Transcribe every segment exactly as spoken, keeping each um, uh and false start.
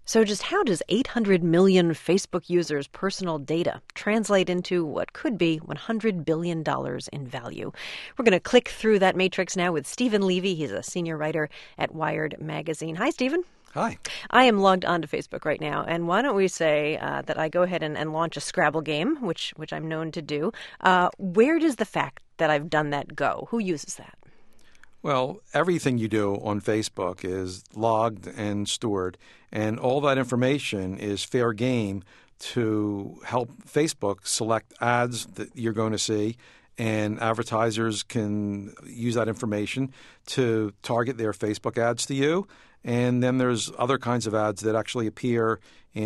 So just how does eight hundred million Facebook users' personal data translate into what could be one hundred billion dollars in value? We're going to click through that matrix now with Stephen Levy. He's a senior writer at Wired Magazine. Hi, Stephen. Hi. I am logged onto Facebook right now, and why don't we say uh, that I go ahead and, and launch a Scrabble game, which which I'm known to do. Uh, where does the fact that I've done that go? Who uses that? Well, everything you do on Facebook is logged and stored, and all that information is fair game to help Facebook select ads that you're going to see, and advertisers can use that information to target their Facebook ads to you. And then there's other kinds of ads that actually appear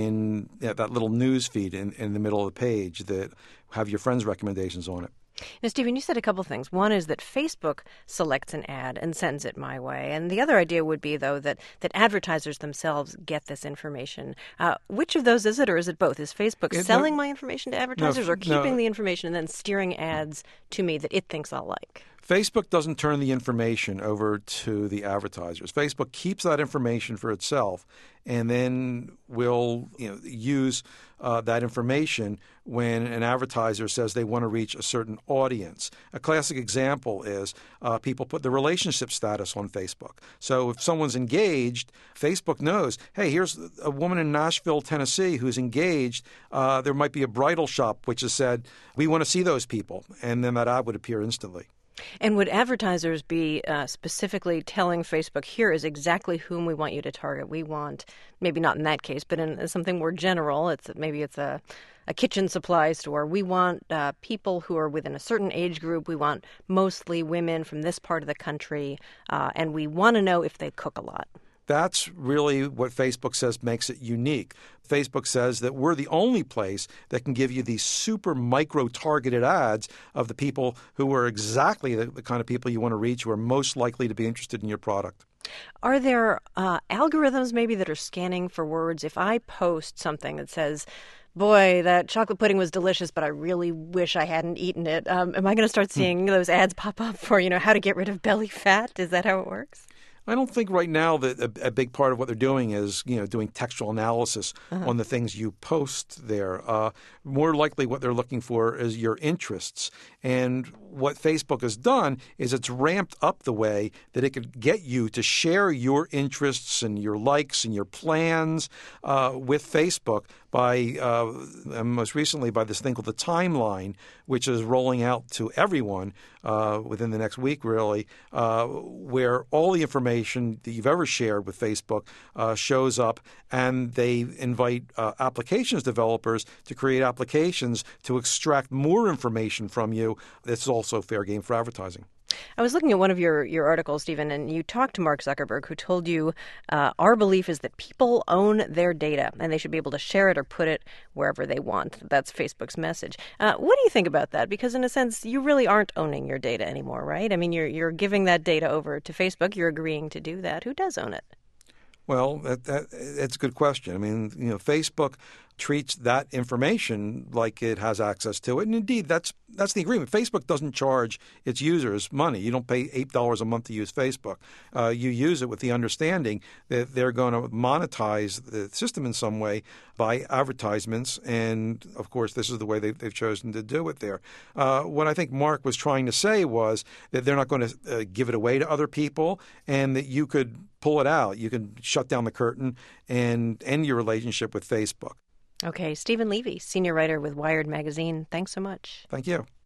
in yeah, that little news feed in, in the middle of the page that have your friends' recommendations on it. Now, Stephen, you said a couple things. One is that Facebook selects an ad and sends it my way. And the other idea would be, though, that, that advertisers themselves get this information. Uh, which of those is it, or is it both? Is Facebook It, selling no, my information to advertisers no, or keeping no. the information and then steering ads to me that it thinks I'll like? Facebook doesn't turn the information over to the advertisers. Facebook keeps that information for itself and then will you know, use uh, that information when an advertiser says they want to reach a certain audience. A classic example is uh, people put the relationship status on Facebook. So if someone's engaged, Facebook knows, hey, here's a woman in Nashville, Tennessee who's engaged. Uh, there might be a bridal shop which has said, we want to see those people. And then that ad would appear instantly. And would advertisers be uh, specifically telling Facebook, here is exactly whom we want you to target? We want, maybe not in that case, but in something more general, it's maybe it's a, a kitchen supply store. We want uh, people who are within a certain age group. We want mostly women from this part of the country, uh, and we want to know if they cook a lot. That's really what Facebook says makes it unique. Facebook says that we're the only place that can give you these super micro-targeted ads of the people who are exactly the, the kind of people you want to reach, who are most likely to be interested in your product. Are there uh, algorithms maybe that are scanning for words? If I post something that says, boy, that chocolate pudding was delicious, but I really wish I hadn't eaten it, um, am I going to start seeing those ads pop up for, you know, how to get rid of belly fat? Is that how it works? I don't think right now that a, a big part of what they're doing is, you know, doing textual analysis uh-huh. on the things you post there. Uh, more likely what they're looking for is your interests. And what Facebook has done is it's ramped up the way that it could get you to share your interests and your likes and your plans uh, with Facebook by, uh, most recently, by this thing called the Timeline, which is rolling out to everyone uh, within the next week, really, uh, where all the information that you've ever shared with Facebook uh, shows up, and they invite uh, applications developers to create applications to extract more information from you. That's also fair game for advertising. I was looking at one of your, your articles, Stephen, and you talked to Mark Zuckerberg, who told you, uh, our belief is that people own their data and they should be able to share it or put it wherever they want. That's Facebook's message. Uh, what do you think about that? Because in a sense, you really aren't owning your data anymore, right? I mean, you're you're giving that data over to Facebook. You're agreeing to do that. Who does own it? Well, that, that, that's a good question. I mean, you know, Facebook treats that information like it has access to it. And indeed, that's that's the agreement. Facebook doesn't charge its users money. You don't pay eight dollars a month to use Facebook. Uh, you use it with the understanding that they're going to monetize the system in some way by advertisements. And, of course, this is the way they've, they've chosen to do it there. Uh, what I think Mark was trying to say was that they're not going to uh, give it away to other people and that you could pull it out. You can shut down the curtain and end your relationship with Facebook. Okay, Stephen Levy, senior writer with Wired Magazine. Thanks so much. Thank you.